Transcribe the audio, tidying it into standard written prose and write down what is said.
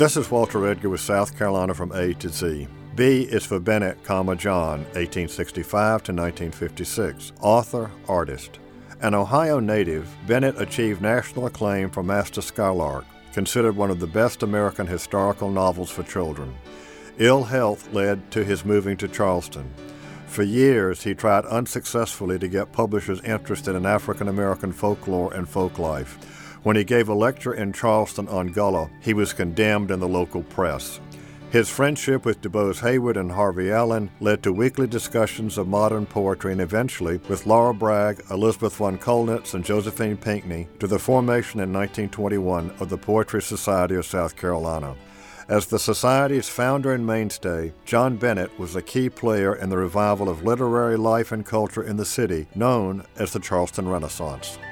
This is Walter Edgar with South Carolina from A to Z. B is for Bennett, John, 1865 to 1956, author, artist. An Ohio native, Bennett achieved national acclaim for Master Skylark, considered one of the best American historical novels for children. Ill health led to his moving to Charleston. For years, he tried unsuccessfully to get publishers interested in African American folklore and folk life. When he gave a lecture in Charleston on Gullah, he was condemned in the local press. His friendship with DuBose Heyward and Harvey Allen led to weekly discussions of modern poetry and eventually, with Laura Bragg, Elizabeth von Kolnitz, and Josephine Pinckney, to the formation in 1921 of the Poetry Society of South Carolina. As the Society's founder and mainstay, John Bennett was a key player in the revival of literary life and culture in the city, known as the Charleston Renaissance.